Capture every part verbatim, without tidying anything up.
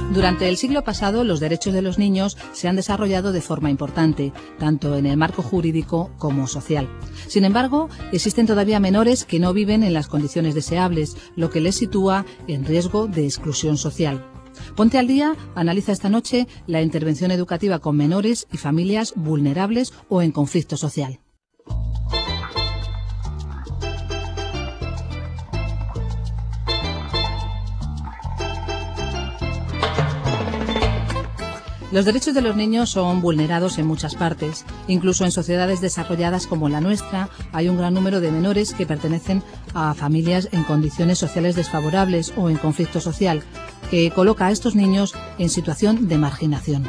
Durante el siglo pasado, los derechos de los niños se han desarrollado de forma importante, tanto en el marco jurídico como social. Sin embargo, existen todavía menores que no viven en las condiciones deseables, lo que les sitúa en riesgo de exclusión social. Ponte al Día analiza esta noche la intervención educativa con menores y familias vulnerables o en conflicto social. Los derechos de los niños son vulnerados en muchas partes. Incluso en sociedades desarrolladas como la nuestra, hay un gran número de menores que pertenecen a familias en condiciones sociales desfavorables o en conflicto social, que coloca a estos niños en situación de marginación.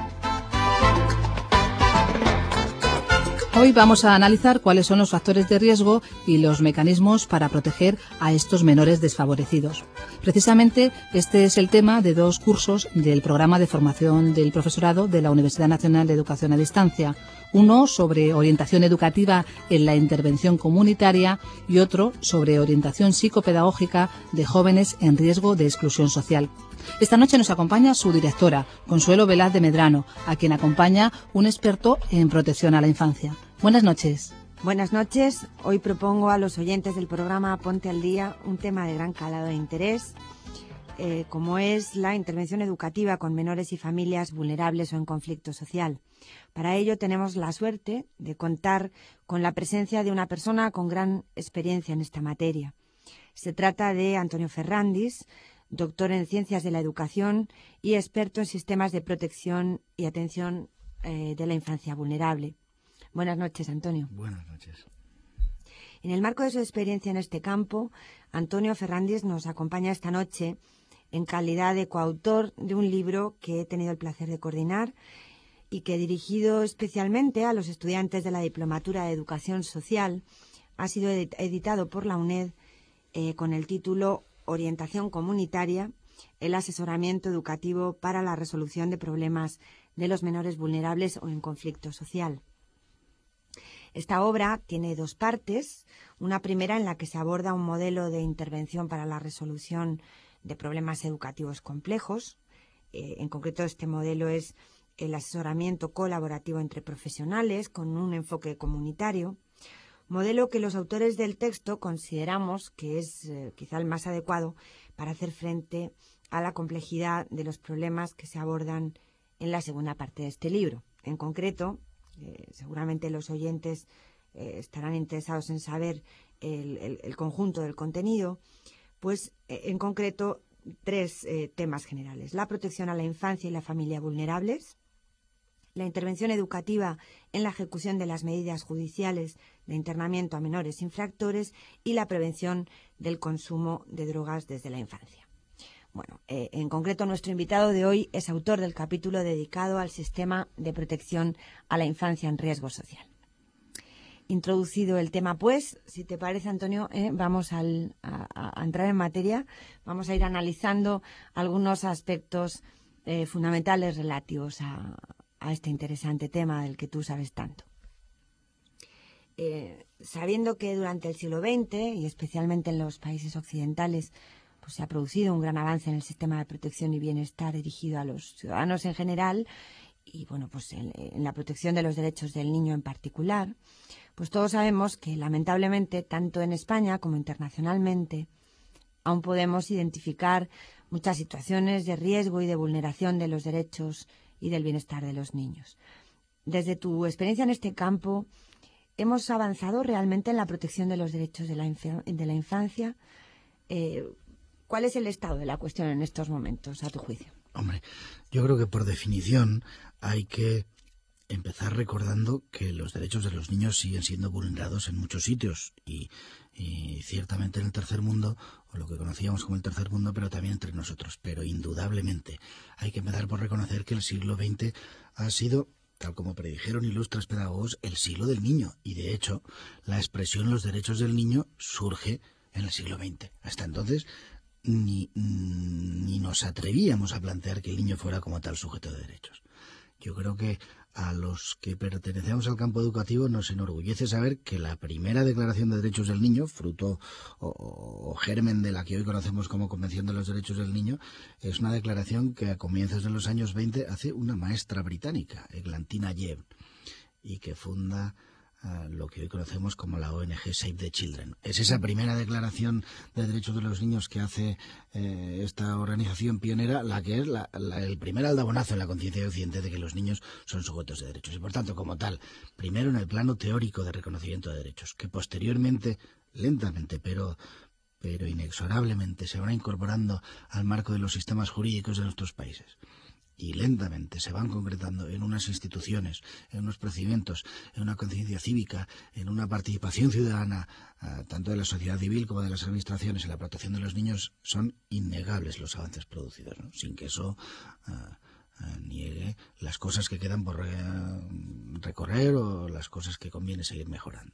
Hoy vamos a analizar cuáles son los factores de riesgo y los mecanismos para proteger a estos menores desfavorecidos. Precisamente este es el tema de dos cursos del programa de formación del profesorado de la Universidad Nacional de Educación a Distancia. Uno sobre orientación educativa en la intervención comunitaria y otro sobre orientación psicopedagógica de jóvenes en riesgo de exclusión social. Esta noche nos acompaña su directora, Consuelo Velaz de Medrano, a quien acompaña un experto en protección a la infancia. Buenas noches. Buenas noches. Hoy propongo a los oyentes del programa Ponte al Día un tema de gran calado de interés, eh, como es la intervención educativa con menores y familias vulnerables o en conflicto social. Para ello tenemos la suerte de contar con la presencia de una persona con gran experiencia en esta materia. Se trata de Antonio Ferrandis, doctor en Ciencias de la Educación y experto en sistemas de protección y atención eh, de la infancia vulnerable. Buenas noches, Antonio. Buenas noches. En el marco de su experiencia en este campo, Antonio Ferrandis nos acompaña esta noche en calidad de coautor de un libro que he tenido el placer de coordinar y que, dirigido especialmente a los estudiantes de la Diplomatura de Educación Social, ha sido editado por la UNED eh, con el título Orientación comunitaria, el asesoramiento educativo para la resolución de problemas de los menores vulnerables o en conflicto social. Esta obra tiene dos partes, una primera en la que se aborda un modelo de intervención para la resolución de problemas educativos complejos. Eh, en concreto, este modelo es el asesoramiento colaborativo entre profesionales con un enfoque comunitario, modelo que los autores del texto consideramos que es eh, quizá el más adecuado para hacer frente a la complejidad de los problemas que se abordan en la segunda parte de este libro. En concreto, Eh, seguramente los oyentes eh, estarán interesados en saber el, el, el conjunto del contenido, pues eh, en concreto tres eh, temas generales: la protección a la infancia y la familia vulnerables, la intervención educativa en la ejecución de las medidas judiciales de internamiento a menores infractores y la prevención del consumo de drogas desde la infancia. Bueno, eh, en concreto nuestro invitado de hoy es autor del capítulo dedicado al sistema de protección a la infancia en riesgo social. Introducido el tema, pues, si te parece, Antonio, eh, vamos al, a, a entrar en materia. Vamos a ir analizando algunos aspectos eh, fundamentales relativos a, a este interesante tema del que tú sabes tanto. Eh, sabiendo que durante el siglo veinte, y especialmente en los países occidentales, pues se ha producido un gran avance en el sistema de protección y bienestar dirigido a los ciudadanos en general y, bueno, pues en, en la protección de los derechos del niño en particular, pues todos sabemos que, lamentablemente, tanto en España como internacionalmente, aún podemos identificar muchas situaciones de riesgo y de vulneración de los derechos y del bienestar de los niños. Desde tu experiencia en este campo, ¿hemos avanzado realmente en la protección de los derechos de la, inf- de la infancia? Eh, ¿Cuál es el estado de la cuestión en estos momentos, a tu juicio? Hombre, yo creo que por definición hay que empezar recordando que los derechos de los niños siguen siendo vulnerados en muchos sitios y, y ciertamente en el tercer mundo, o lo que conocíamos como el tercer mundo, pero también entre nosotros. Pero indudablemente hay que empezar por reconocer que el siglo veinte ha sido, tal como predijeron ilustres pedagogos, el siglo del niño. Y de hecho, la expresión los derechos del niño surge en el siglo veinte. Hasta entonces Ni, ni nos atrevíamos a plantear que el niño fuera como tal sujeto de derechos. Yo creo que a los que pertenecemos al campo educativo nos enorgullece saber que la primera Declaración de Derechos del Niño, fruto o, o germen de la que hoy conocemos como Convención de los Derechos del Niño, es una declaración que a comienzos de los años veinte hace una maestra británica, Eglantina Jebb, y que funda Uh, lo que hoy conocemos como la O N G Save the Children. Es esa primera declaración de derechos de los niños que hace eh, esta organización pionera la que es la, la, el primer aldabonazo en la conciencia de Occidente de que los niños son sujetos de derechos. Y por tanto, como tal, primero en el plano teórico de reconocimiento de derechos, que posteriormente, lentamente, pero pero inexorablemente se van incorporando al marco de los sistemas jurídicos de nuestros países. Y lentamente se van concretando en unas instituciones, en unos procedimientos, en una conciencia cívica, en una participación ciudadana, uh, tanto de la sociedad civil como de las administraciones en la protección de los niños, son innegables los avances producidos, ¿no? Sin que eso uh, uh, niegue las cosas que quedan por re recorrer o las cosas que conviene seguir mejorando.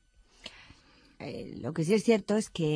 Eh, lo que sí es cierto es que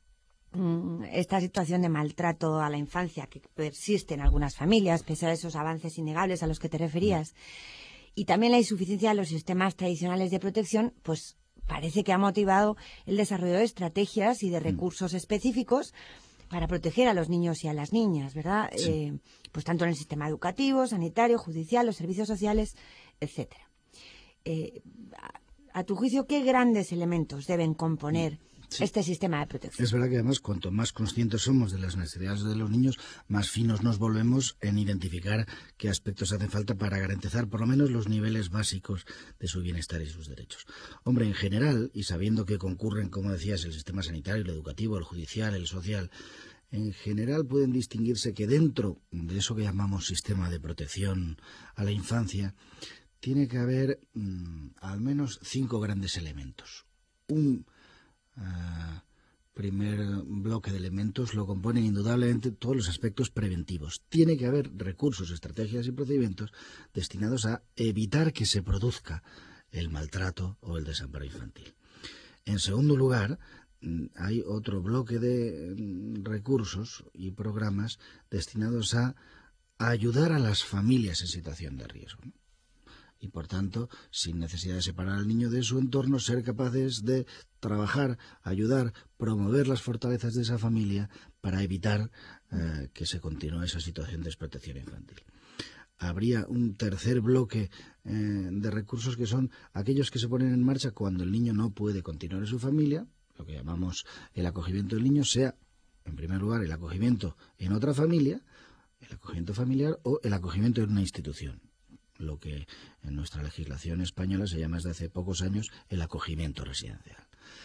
esta situación de maltrato a la infancia que persiste en algunas familias, pese a esos avances innegables a los que te referías, y también la insuficiencia de los sistemas tradicionales de protección, pues parece que ha motivado el desarrollo de estrategias y de recursos específicos para proteger a los niños y a las niñas, ¿verdad? Sí. Eh, pues tanto en el sistema educativo, sanitario, judicial, los servicios sociales, etcétera. Eh, a, a tu juicio, ¿qué grandes elementos deben componer Sí. este sistema de protección? Es verdad que además cuanto más conscientes somos de las necesidades de los niños, más finos nos volvemos en identificar qué aspectos hacen falta para garantizar por lo menos los niveles básicos de su bienestar y sus derechos. Hombre, en general, y sabiendo que concurren, como decías, el sistema sanitario, el educativo, el judicial, el social, en general pueden distinguirse que dentro de eso que llamamos sistema de protección a la infancia, tiene que haber mmm, al menos cinco grandes elementos. Un Uh, primer bloque de elementos lo componen indudablemente todos los aspectos preventivos. Tiene que haber recursos, estrategias y procedimientos destinados a evitar que se produzca el maltrato o el desamparo infantil. En segundo lugar, hay otro bloque de recursos y programas destinados a ayudar a las familias en situación de riesgo, ¿no? Y, por tanto, sin necesidad de separar al niño de su entorno, ser capaces de trabajar, ayudar, promover las fortalezas de esa familia para evitar eh, que se continúe esa situación de desprotección infantil. Habría un tercer bloque eh, de recursos que son aquellos que se ponen en marcha cuando el niño no puede continuar en su familia, lo que llamamos el acogimiento del niño, sea, en primer lugar, el acogimiento en otra familia, el acogimiento familiar o el acogimiento en una institución, lo que en nuestra legislación española se llama desde hace pocos años el acogimiento residencial.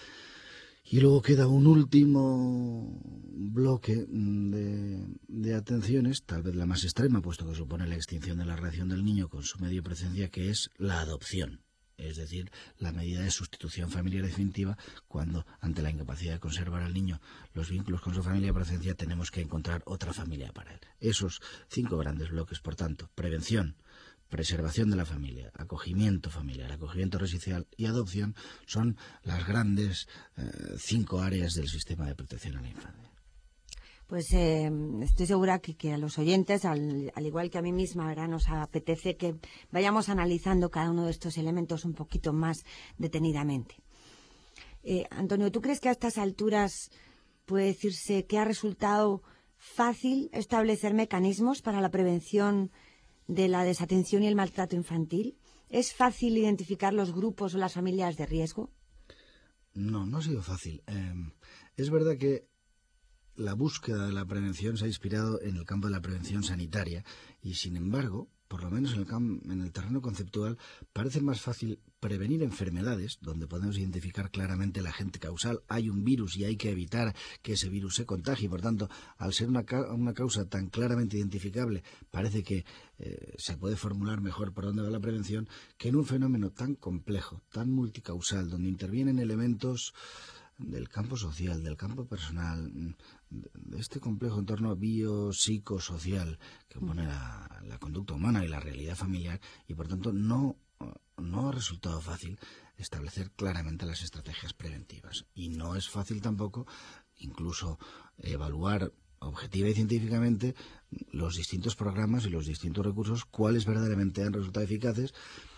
Y luego queda un último bloque de, de atenciones, tal vez la más extrema, puesto que supone la extinción de la relación del niño con su medio de presencia, que es la adopción, es decir, la medida de sustitución familiar definitiva cuando, ante la incapacidad de conservar al niño los vínculos con su familia de presencia, tenemos que encontrar otra familia para él. Esos cinco grandes bloques, por tanto, prevención, preservación de la familia, acogimiento familiar, acogimiento residencial y adopción, son las grandes eh, cinco áreas del sistema de protección a la infancia. Pues eh, estoy segura que, que a los oyentes, al, al igual que a mí misma, ¿verdad?, nos apetece que vayamos analizando cada uno de estos elementos un poquito más detenidamente. Eh, Antonio, ¿tú crees que a estas alturas puede decirse que ha resultado fácil establecer mecanismos para la prevención de la desatención y el maltrato infantil? ¿Es fácil identificar los grupos o las familias de riesgo? No, no ha sido fácil. Eh, es verdad que la búsqueda de la prevención se ha inspirado en el campo de la prevención sanitaria y, sin embargo, por lo menos en el, en el terreno conceptual, parece más fácil prevenir enfermedades, donde podemos identificar claramente el agente causal. Hay un virus y hay que evitar que ese virus se contagie. Por tanto, al ser una, ca una causa tan claramente identificable, parece que eh, se puede formular mejor por dónde va la prevención, que en un fenómeno tan complejo, tan multicausal, donde intervienen elementos del campo social, del campo personal, de este complejo entorno biopsicosocial que compone la, la conducta humana y la realidad familiar, y por tanto no, no ha resultado fácil establecer claramente las estrategias preventivas. Y no es fácil tampoco incluso evaluar objetiva y científicamente los distintos programas y los distintos recursos, cuáles verdaderamente han resultado eficaces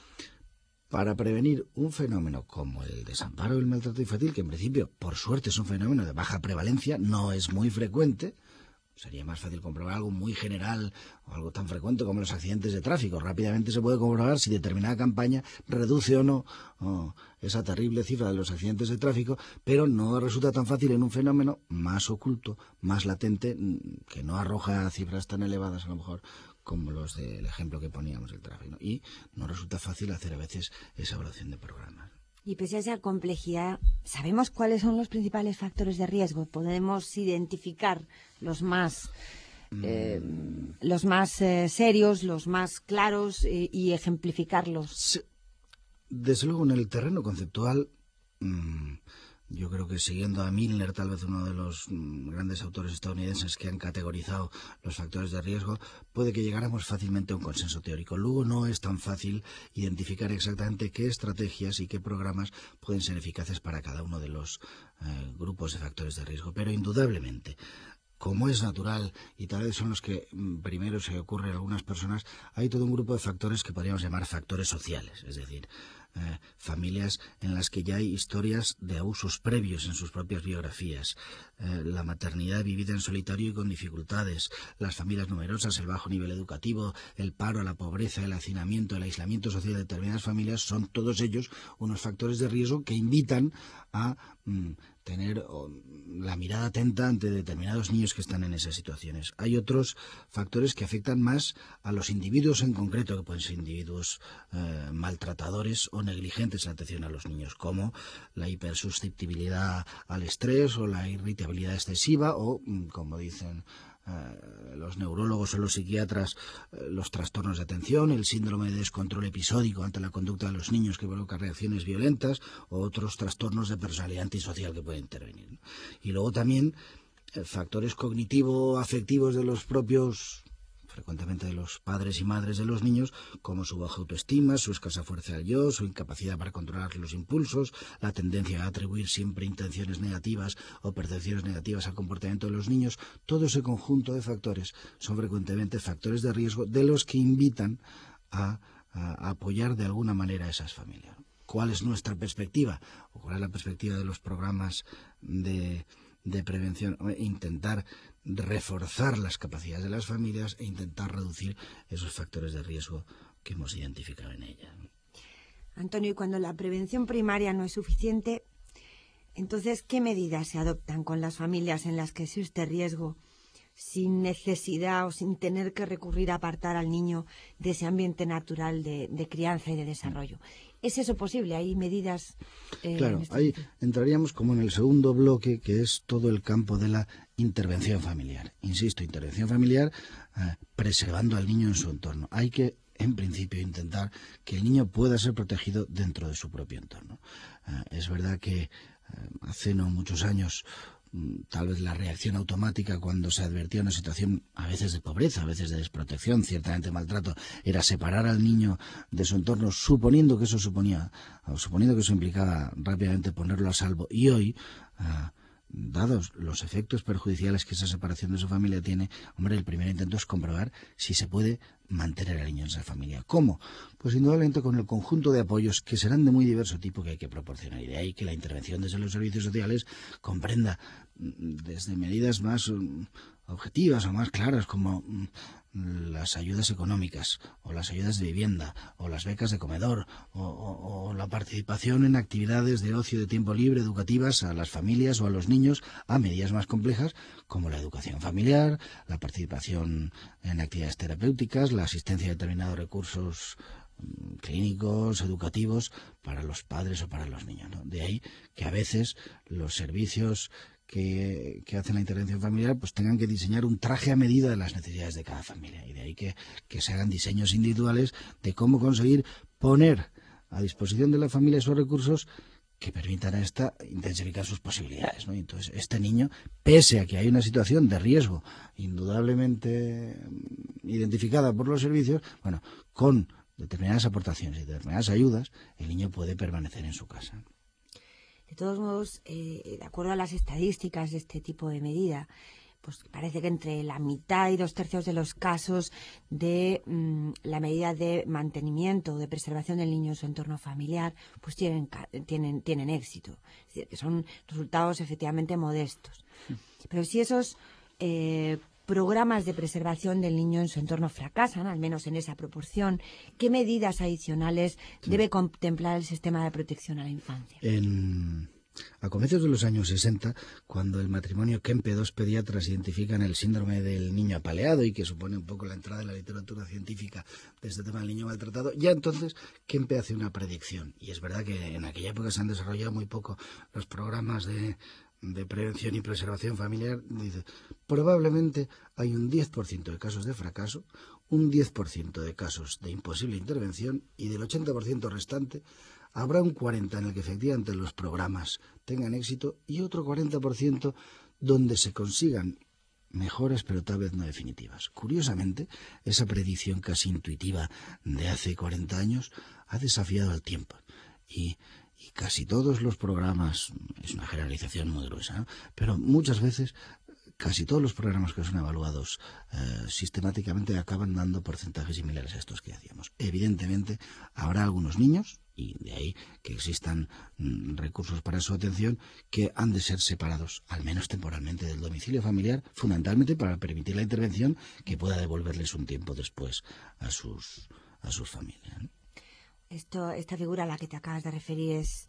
para prevenir un fenómeno como el desamparo y el maltrato infantil, que en principio, por suerte, es un fenómeno de baja prevalencia, no es muy frecuente. Sería más fácil comprobar algo muy general o algo tan frecuente como los accidentes de tráfico. Rápidamente se puede comprobar si determinada campaña reduce o no oh, esa terrible cifra de los accidentes de tráfico, pero no resulta tan fácil en un fenómeno más oculto, más latente, que no arroja cifras tan elevadas a lo mejor como los del ejemplo que poníamos del tráfico, ¿no? Y no resulta fácil hacer a veces esa evaluación de programas. Y pese a esa complejidad, ¿sabemos cuáles son los principales factores de riesgo? ¿Podemos identificar los más, eh, mm. los más eh, serios, los más claros eh, y ejemplificarlos? Sí. Desde luego, en el terreno conceptual, mmm, yo creo que siguiendo a Milner, tal vez uno de los grandes autores estadounidenses que han categorizado los factores de riesgo, puede que llegáramos fácilmente a un consenso teórico. Luego no es tan fácil identificar exactamente qué estrategias y qué programas pueden ser eficaces para cada uno de los eh, grupos de factores de riesgo. Pero indudablemente, como es natural y tal vez son los que primero se ocurren a algunas personas, hay todo un grupo de factores que podríamos llamar factores sociales, es decir, Eh, familias en las que ya hay historias de abusos previos en sus propias biografías, eh, la maternidad vivida en solitario y con dificultades, las familias numerosas, el bajo nivel educativo, el paro, la pobreza, el hacinamiento, el aislamiento social de determinadas familias, son todos ellos unos factores de riesgo que invitan a mm, tener oh, la mirada atenta ante determinados niños que están en esas situaciones. Hay otros factores que afectan más a los individuos en concreto, que pueden ser individuos eh, maltratadores o negligentes en atención a los niños, como la hipersusceptibilidad al estrés o la irritabilidad excesiva o, como dicen eh, los neurólogos o los psiquiatras, eh, los trastornos de atención, el síndrome de descontrol episódico ante la conducta de los niños que provoca reacciones violentas o otros trastornos de personalidad antisocial que pueden intervenir, ¿no? Y luego también eh, factores cognitivo-afectivos de los propios, frecuentemente de los padres y madres de los niños, como su baja autoestima, su escasa fuerza del yo, su incapacidad para controlar los impulsos, la tendencia a atribuir siempre intenciones negativas o percepciones negativas al comportamiento de los niños. Todo ese conjunto de factores son frecuentemente factores de riesgo de los que invitan a, a apoyar de alguna manera a esas familias. ¿Cuál es nuestra perspectiva? ¿O cuál es la perspectiva de los programas de, de prevención? Intentar reforzar las capacidades de las familias e intentar reducir esos factores de riesgo que hemos identificado en ellas. Antonio, y cuando la prevención primaria no es suficiente, entonces, ¿qué medidas se adoptan con las familias en las que existe riesgo, sin necesidad o sin tener que recurrir a apartar al niño de ese ambiente natural de, de crianza y de desarrollo? ¿Es eso posible? ¿Hay medidas? Eh, claro, este ahí sentido? entraríamos como en el segundo bloque, que es todo el campo de la intervención familiar. Insisto, intervención familiar eh, preservando al niño en su entorno. Hay que, en principio, intentar que el niño pueda ser protegido dentro de su propio entorno. Eh, es verdad que eh, hace no muchos años, tal vez la reacción automática cuando se advertía una situación a veces de pobreza, a veces de desprotección, ciertamente maltrato, era separar al niño de su entorno, suponiendo que eso suponía, o suponiendo que eso implicaba rápidamente ponerlo a salvo. Y hoy, uh, dados los efectos perjudiciales que esa separación de su familia tiene, hombre, el primer intento es comprobar si se puede mantener al niño en esa familia. ¿Cómo? Pues indudablemente con el conjunto de apoyos que serán de muy diverso tipo que hay que proporcionar. Y de ahí que la intervención desde los servicios sociales comprenda desde medidas más um, objetivas o más claras, como um, las ayudas económicas o las ayudas de vivienda o las becas de comedor o, o, o la participación en actividades de ocio de tiempo libre educativas a las familias o a los niños, a medidas más complejas como la educación familiar, la participación en actividades terapéuticas, la asistencia a determinados recursos um, clínicos, educativos para los padres o para los niños, ¿no? De ahí que a veces los servicios Que, que hacen la intervención familiar pues tengan que diseñar un traje a medida de las necesidades de cada familia, y de ahí que, que se hagan diseños individuales de cómo conseguir poner a disposición de la familia esos recursos que permitan a esta intensificar sus posibilidades, ¿no? Y entonces este niño, pese a que hay una situación de riesgo indudablemente identificada por los servicios, bueno, con determinadas aportaciones y determinadas ayudas, el niño puede permanecer en su casa. De todos modos, eh, de acuerdo a las estadísticas de este tipo de medida, pues parece que entre la mitad y dos tercios de los casos de mmm, la medida de mantenimiento o de preservación del niño en su entorno familiar, pues tienen, tienen, tienen éxito. Es decir, que son resultados efectivamente modestos. Pero si esos eh, programas de preservación del niño en su entorno fracasan, al menos en esa proporción, ¿qué medidas adicionales sí. debe contemplar el sistema de protección a la infancia? En... A comienzos de los años sesenta, cuando el matrimonio Kempe, dos pediatras, identifican el síndrome del niño apaleado y que supone un poco la entrada de la literatura científica de este tema del niño maltratado, ya entonces Kempe hace una predicción. Y es verdad que en aquella época se han desarrollado muy poco los programas de, de prevención y preservación familiar. Dice, probablemente hay un diez por ciento de casos de fracaso, un diez por ciento de casos de imposible intervención y del ochenta por ciento restante habrá un cuarenta por ciento en el que efectivamente los programas tengan éxito y otro cuarenta por ciento donde se consigan mejoras, pero tal vez no definitivas. Curiosamente, esa predicción casi intuitiva de hace cuarenta años ha desafiado al tiempo. Y, y casi todos los programas, es una generalización muy gruesa, ¿no? Pero muchas veces casi todos los programas que son evaluados eh, sistemáticamente acaban dando porcentajes similares a estos que hacíamos. Evidentemente, habrá algunos niños, y de ahí que existan mm, recursos para su atención, que han de ser separados, al menos temporalmente, del domicilio familiar, fundamentalmente para permitir la intervención que pueda devolverles un tiempo después a sus, a sus familias, ¿no? Esto, esta figura a la que te acabas de referir es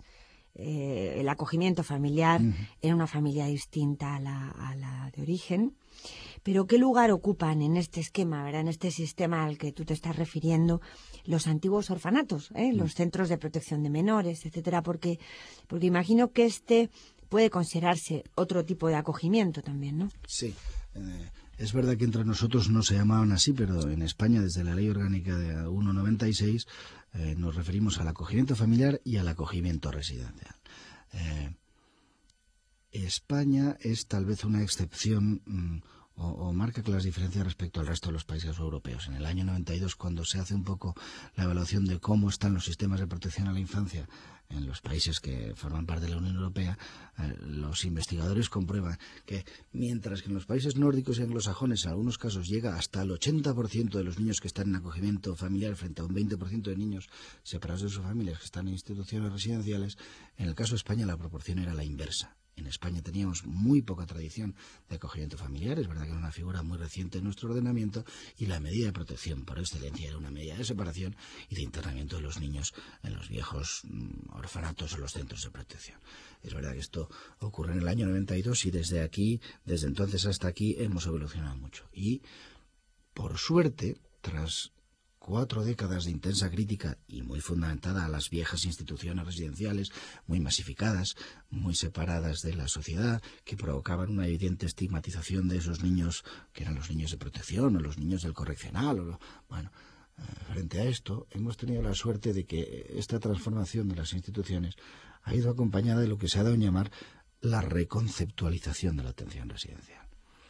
eh, el acogimiento familiar uh-huh. en una familia distinta a la, a la de origen. Pero ¿qué lugar ocupan en este esquema, ¿verdad? En este sistema al que tú te estás refiriendo, los antiguos orfanatos, ¿eh? uh-huh. los centros de protección de menores, etcétera? Porque, porque imagino que este puede considerarse otro tipo de acogimiento también, ¿no? Sí. Eh... Es verdad que entre nosotros no se llamaban así, pero en España, desde la Ley Orgánica de uno noventa y seis, eh, nos referimos al acogimiento familiar y al acogimiento residencial. Eh, España es tal vez una excepción mmm, o, o marca claras diferencias respecto al resto de los países europeos. En el año noventa y dos, cuando se hace un poco la evaluación de cómo están los sistemas de protección a la infancia en los países que forman parte de la Unión Europea, eh, los investigadores comprueban que mientras que en los países nórdicos y anglosajones en algunos casos llega hasta el ochenta por ciento de los niños que están en acogimiento familiar frente a un veinte por ciento de niños separados de sus familias que están en instituciones residenciales, en el caso de España la proporción era la inversa. En España teníamos muy poca tradición de acogimiento familiar, es verdad que era una figura muy reciente en nuestro ordenamiento, y la medida de protección por excelencia era una medida de separación y de internamiento de los niños en los viejos mm, orfanatos o los centros de protección. Es verdad que esto ocurre en el año noventa y dos y desde aquí, desde entonces hasta aquí, hemos evolucionado mucho. Y, por suerte, tras cuatro décadas de intensa crítica y muy fundamentada a las viejas instituciones residenciales, muy masificadas, muy separadas de la sociedad, que provocaban una evidente estigmatización de esos niños que eran los niños de protección o los niños del correccional. O lo, bueno, eh, frente a esto, hemos tenido la suerte de que esta transformación de las instituciones ha ido acompañada de lo que se ha dado en llamar la reconceptualización de la atención residencial.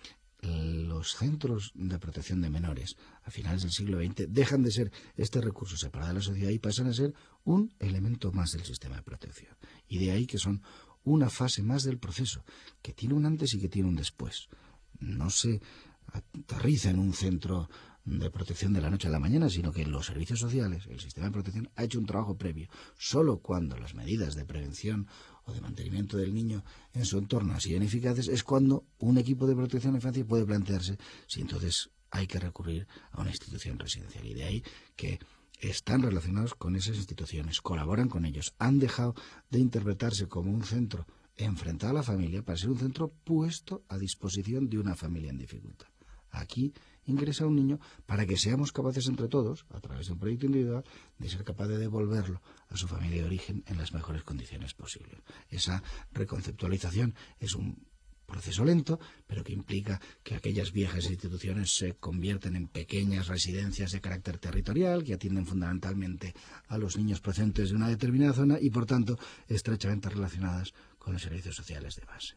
Los centros de protección de menores a finales del siglo veinte dejan de ser este recurso separado de la sociedad y pasan a ser un elemento más del sistema de protección. Y de ahí que son una fase más del proceso, que tiene un antes y que tiene un después. No se aterriza en un centro de protección de la noche a la mañana, sino que los servicios sociales, el sistema de protección, ha hecho un trabajo previo. Solo cuando las medidas de prevención o de mantenimiento del niño en su entorno han sido ineficaces es cuando un equipo de protección de la infancia puede plantearse si entonces hay que recurrir a una institución residencial. Y de ahí que están relacionados con esas instituciones, colaboran con ellos, han dejado de interpretarse como un centro enfrentado a la familia para ser un centro puesto a disposición de una familia en dificultad. Aquí ingresa un niño para que seamos capaces entre todos, a través de un proyecto individual, de ser capaz de devolverlo a su familia de origen en las mejores condiciones posibles. Esa reconceptualización es un proceso lento, pero que implica que aquellas viejas instituciones se convierten en pequeñas residencias de carácter territorial que atienden fundamentalmente a los niños procedentes de una determinada zona y, por tanto, estrechamente relacionadas con los servicios sociales de base.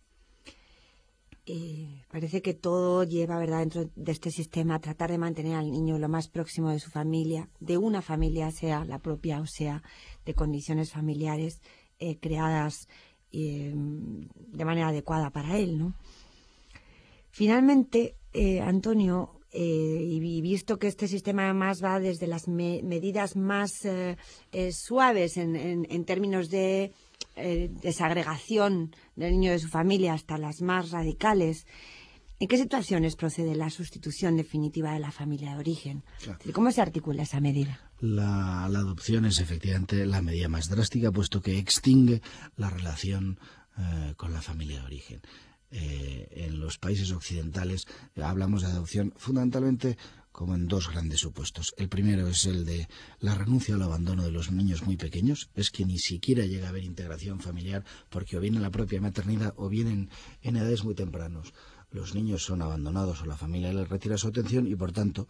Eh, parece que todo lleva, ¿verdad?, dentro de este sistema a tratar de mantener al niño lo más próximo de su familia, de una familia, sea la propia o sea de condiciones familiares eh, creadas eh, de manera adecuada para él, ¿no? Finalmente, eh, Antonio, eh, y visto que este sistema además va desde las me medidas más eh, eh, suaves en, en, en términos de eh, desagregación del niño de su familia hasta las más radicales, ¿en qué situaciones procede la sustitución definitiva de la familia de origen? Claro. ¿Cómo se articula esa medida? La, la adopción es efectivamente la medida más drástica, puesto que extingue la relación eh, con la familia de origen. Eh, en los países occidentales eh, hablamos de adopción fundamentalmente como en dos grandes supuestos. El primero es el de la renuncia al abandono de los niños muy pequeños, es que ni siquiera llega a haber integración familiar, porque o bien en la propia maternidad o bien en, en edades muy tempranos los niños son abandonados o la familia les retira su atención y por tanto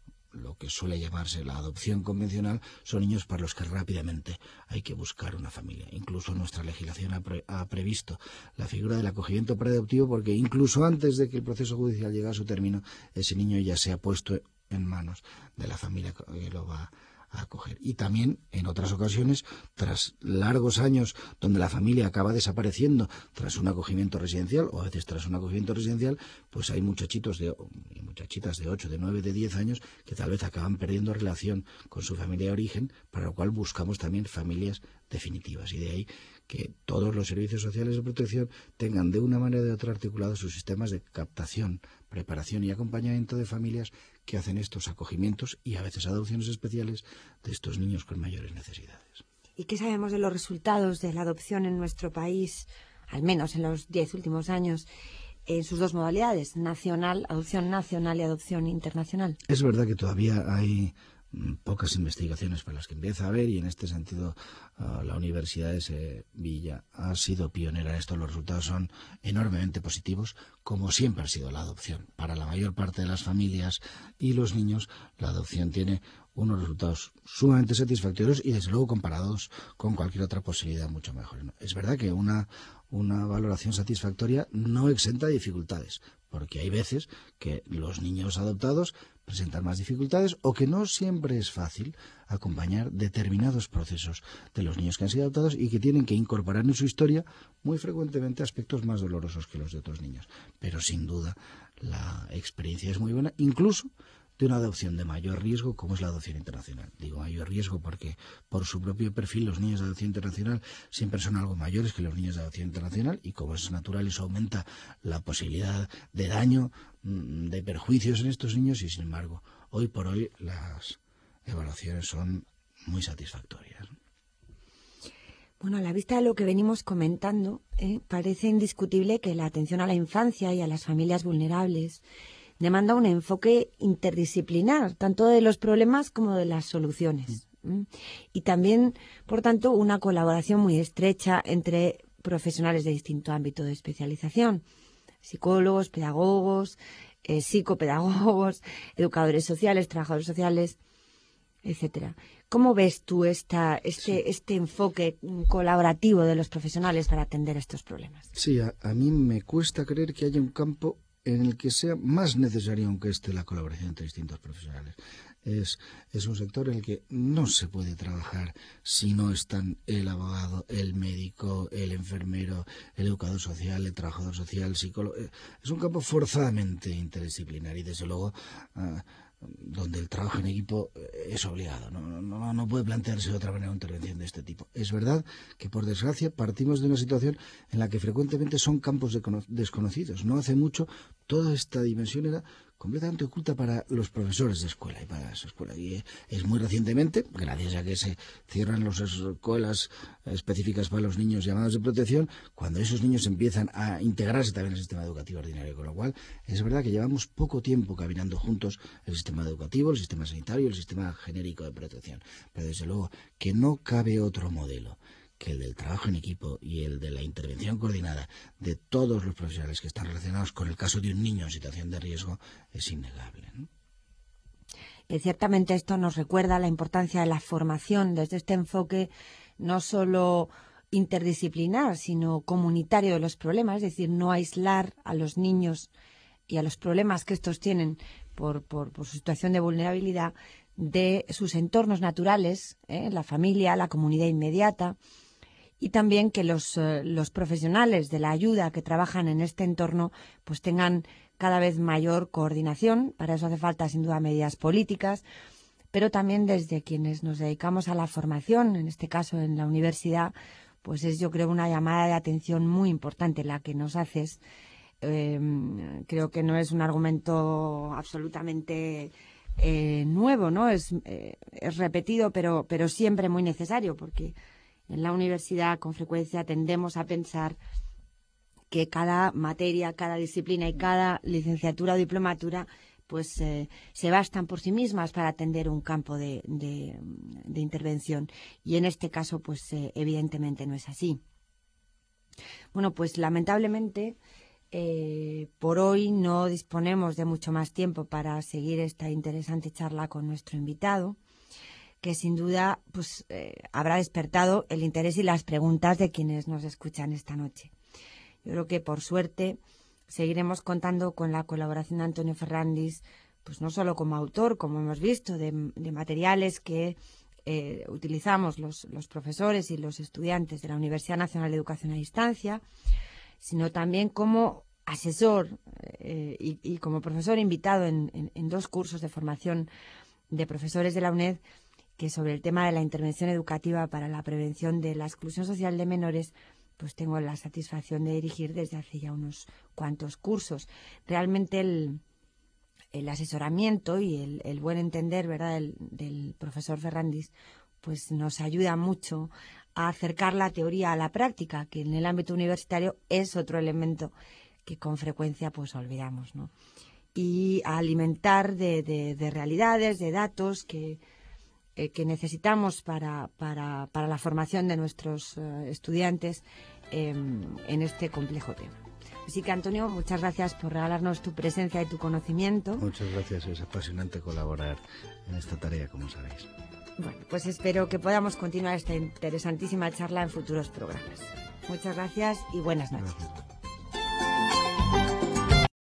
lo que suele llamarse la adopción convencional son niños para los que rápidamente hay que buscar una familia. Incluso nuestra legislación ha, pre ha previsto la figura del acogimiento preadoptivo, porque incluso antes de que el proceso judicial llegue a su término, ese niño ya se ha puesto en manos de la familia que lo va a acoger. Y también, en otras ocasiones, tras largos años donde la familia acaba desapareciendo tras un acogimiento residencial, o a veces tras un acogimiento residencial, pues hay muchachitos de, y muchachitas de ocho, de nueve, de diez años que tal vez acaban perdiendo relación con su familia de origen, para lo cual buscamos también familias definitivas. Y de ahí que todos los servicios sociales de protección tengan de una manera o de otra articulados sus sistemas de captación, preparación y acompañamiento de familias que hacen estos acogimientos y a veces adopciones especiales de estos niños con mayores necesidades. ¿Y qué sabemos de los resultados de la adopción en nuestro país, al menos en los diez últimos años, en sus dos modalidades, nacional, adopción nacional y adopción internacional? Es verdad que todavía hay pocas investigaciones para las que empieza a haber, y en este sentido uh, la Universidad de Sevilla ha sido pionera en esto. Los resultados son enormemente positivos, como siempre ha sido la adopción. Para la mayor parte de las familias y los niños, la adopción tiene unos resultados sumamente satisfactorios y desde luego comparados con cualquier otra posibilidad mucho mejores, ¿no? Es verdad que una, una valoración satisfactoria no exenta de dificultades, porque hay veces que los niños adoptados presentan más dificultades o que no siempre es fácil acompañar determinados procesos de los niños que han sido adoptados y que tienen que incorporar en su historia muy frecuentemente aspectos más dolorosos que los de otros niños. Pero sin duda la experiencia es muy buena, incluso de una adopción de mayor riesgo como es la adopción internacional. Digo mayor riesgo porque por su propio perfil los niños de adopción internacional siempre son algo mayores que los niños de adopción internacional, y como es natural eso aumenta la posibilidad de daño, de perjuicios en estos niños, y sin embargo hoy por hoy las evaluaciones son muy satisfactorias. Bueno, a la vista de lo que venimos comentando, ¿eh? parece indiscutible que la atención a la infancia y a las familias vulnerables demanda un enfoque interdisciplinar, tanto de los problemas como de las soluciones. ¿Mm? Y también, por tanto, una colaboración muy estrecha entre profesionales de distinto ámbito de especialización: psicólogos, pedagogos, eh, psicopedagogos, educadores sociales, trabajadores sociales, etcétera. ¿Cómo ves tú esta, este, sí. este enfoque colaborativo de los profesionales para atender estos problemas? Sí, a, a mí me cuesta creer que haya un campo en el que sea más necesario aunque este la colaboración entre distintos profesionales. Es, es un sector en el que no se puede trabajar si no están el abogado, el médico, el enfermero, el educador social, el trabajador social, el psicólogo. Es un campo forzadamente interdisciplinar y desde luego uh, donde el trabajo en equipo es obligado. No, no, no puede plantearse de otra manera una intervención de este tipo. Es verdad que, por desgracia, partimos de una situación en la que frecuentemente son campos de desconocidos. No hace mucho toda esta dimensión era completamente oculta para los profesores de escuela y para esa escuela. Y es muy recientemente, gracias a que se cierran las escuelas específicas para los niños llamados de protección, cuando esos niños empiezan a integrarse también en el sistema educativo ordinario. Con lo cual, es verdad que llevamos poco tiempo caminando juntos el sistema educativo, el sistema sanitario y el sistema genérico de protección. Pero desde luego que no cabe otro modelo que el del trabajo en equipo y el de la intervención coordinada de todos los profesionales que están relacionados con el caso de un niño en situación de riesgo es innegable, ¿no? Eh, ciertamente esto nos recuerda la importancia de la formación desde este enfoque no solo interdisciplinar, sino comunitario de los problemas, es decir, no aislar a los niños y a los problemas que estos tienen por, por, por su situación de vulnerabilidad de sus entornos naturales, ¿eh? la familia, la comunidad inmediata, y también que los, eh, los profesionales de la ayuda que trabajan en este entorno pues tengan cada vez mayor coordinación. Para eso hace falta, sin duda, medidas políticas, pero también desde quienes nos dedicamos a la formación, en este caso en la universidad, pues es, yo creo, una llamada de atención muy importante la que nos haces. Eh, creo que no es un argumento absolutamente eh, nuevo, ¿no? Es, eh, es repetido, pero, pero siempre muy necesario, porque en la universidad con frecuencia tendemos a pensar que cada materia, cada disciplina y cada licenciatura o diplomatura pues eh, se bastan por sí mismas para atender un campo de, de, de intervención, y en este caso pues eh, evidentemente no es así. Bueno, pues lamentablemente eh, por hoy no disponemos de mucho más tiempo para seguir esta interesante charla con nuestro invitado, que sin duda pues eh, habrá despertado el interés y las preguntas de quienes nos escuchan esta noche. Yo creo que por suerte seguiremos contando con la colaboración de Antonio Ferrandis, pues no solo como autor, como hemos visto, de, de materiales que eh, utilizamos los, los profesores y los estudiantes de la Universidad Nacional de Educación a Distancia, sino también como asesor eh, y, y como profesor invitado en, en, en dos cursos de formación de profesores de la UNED, que sobre el tema de la intervención educativa para la prevención de la exclusión social de menores, pues tengo la satisfacción de dirigir desde hace ya unos cuantos cursos. Realmente el, el asesoramiento y el, el buen entender, ¿verdad?, del, del profesor Ferrandis, pues nos ayuda mucho a acercar la teoría a la práctica, que en el ámbito universitario es otro elemento que con frecuencia pues olvidamos, ¿no? Y a alimentar de, de, de realidades, de datos que Eh, que necesitamos para, para, para la formación de nuestros uh, estudiantes eh, en este complejo tema. Así que, Antonio, muchas gracias por regalarnos tu presencia y tu conocimiento. Muchas gracias, es apasionante colaborar en esta tarea, como sabéis. Bueno, pues espero que podamos continuar esta interesantísima charla en futuros programas. Muchas gracias y buenas noches. Gracias.